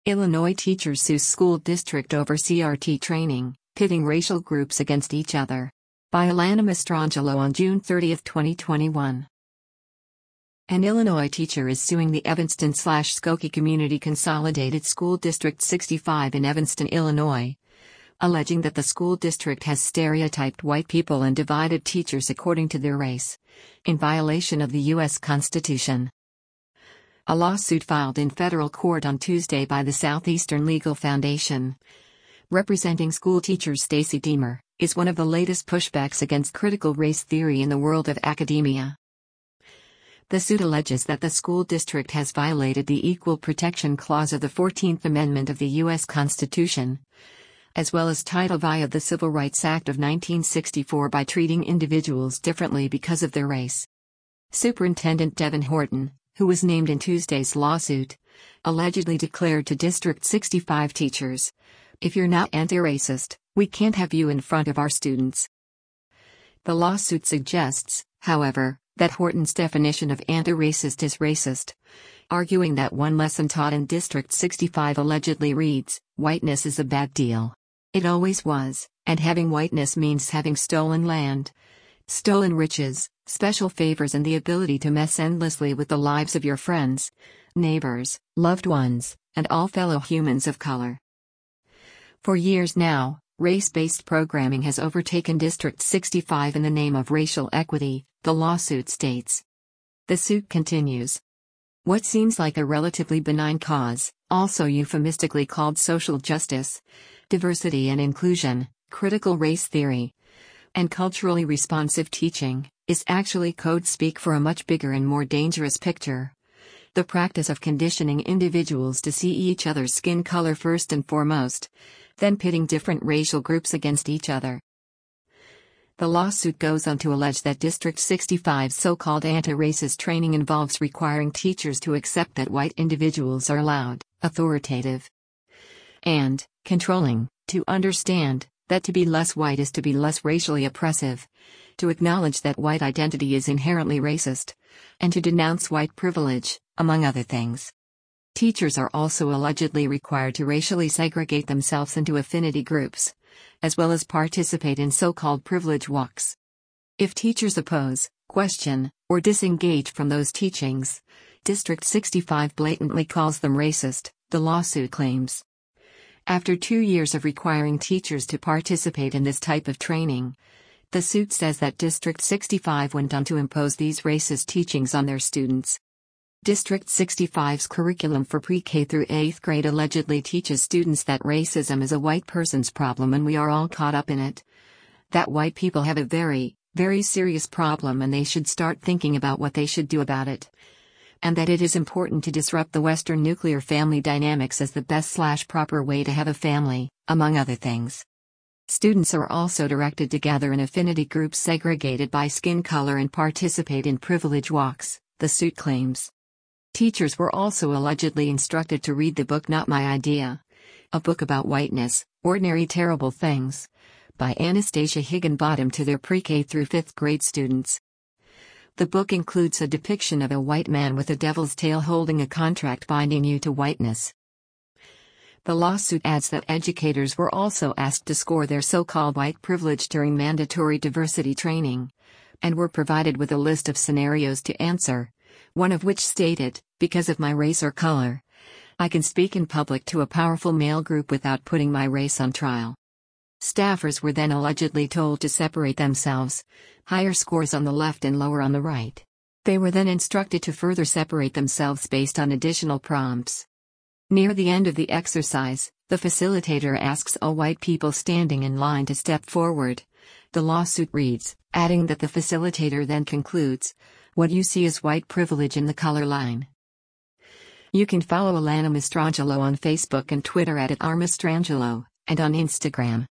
Illinois teachers sue school district over CRT training, pitting racial groups against each other. By Alana Mastrangelo on June 30, 2021. An Illinois teacher is suing the Evanston/Skokie Community Consolidated School District 65 in Evanston, Illinois, alleging that the school district has stereotyped white people and divided teachers according to their race, in violation of the U.S. Constitution. A lawsuit filed in federal court on Tuesday by the Southeastern Legal Foundation, representing school teacher Stacey Deemer, is one of the latest pushbacks against critical race theory in the world of academia. The suit alleges that the school district has violated the Equal Protection Clause of the 14th Amendment of the U.S. Constitution, as well as Title V of the Civil Rights Act of 1964 by treating individuals differently because of their race. Superintendent Devin Horton, who was named in Tuesday's lawsuit, allegedly declared to District 65 teachers, "If you're not anti-racist, we can't have you in front of our students." The lawsuit suggests, however, that Horton's definition of anti-racist is racist, arguing that one lesson taught in District 65 allegedly reads, "Whiteness is a bad deal. It always was, and having whiteness means having stolen land, stolen riches, special favors and the ability to mess endlessly with the lives of your friends, neighbors, loved ones, and all fellow humans of color." For years now, race-based programming has overtaken District 65 in the name of racial equity, the lawsuit states. The suit continues. What seems like a relatively benign cause, also euphemistically called social justice, diversity and inclusion, critical race theory, and culturally responsive teaching, is actually code speak for a much bigger and more dangerous picture. The practice of conditioning individuals to see each other's skin color first and foremost, then pitting different racial groups against each other. The lawsuit goes on to allege that District 65's so-called anti-racist training involves requiring teachers to accept that white individuals are loud, authoritative, and controlling, to understand that to be less white is to be less racially oppressive, to acknowledge that white identity is inherently racist, and to denounce white privilege, among other things. Teachers are also allegedly required to racially segregate themselves into affinity groups, as well as participate in so-called privilege walks. If teachers oppose, question, or disengage from those teachings, District 65 blatantly calls them racist, the lawsuit claims. After 2 years of requiring teachers to participate in this type of training, the suit says that District 65 went on to impose these racist teachings on their students. District 65's curriculum for pre-K through 8th grade allegedly teaches students that racism is a white person's problem and we are all caught up in it. That white people have a very, very serious problem and they should start thinking about what they should do about it. And that it is important to disrupt the Western nuclear family dynamics as the best/proper way to have a family, among other things. Students are also directed to gather in affinity groups segregated by skin color and participate in privilege walks, the suit claims. Teachers were also allegedly instructed to read the book Not My Idea, a book about whiteness, ordinary terrible things, by Anastasia Higginbottom to their pre-K through 5th grade students. The book includes a depiction of a white man with a devil's tail holding a contract binding you to whiteness. The lawsuit adds that educators were also asked to score their so-called white privilege during mandatory diversity training, and were provided with a list of scenarios to answer, one of which stated, "Because of my race or color, I can speak in public to a powerful male group without putting my race on trial." Staffers were then allegedly told to separate themselves, higher scores on the left and lower on the right. They were then instructed to further separate themselves based on additional prompts. Near the end of the exercise, the facilitator asks all white people standing in line to step forward. The lawsuit reads, adding that the facilitator then concludes, "What you see is white privilege in the color line." You can follow Alana Mastrangelo on Facebook and Twitter @rmastrangelo, and on Instagram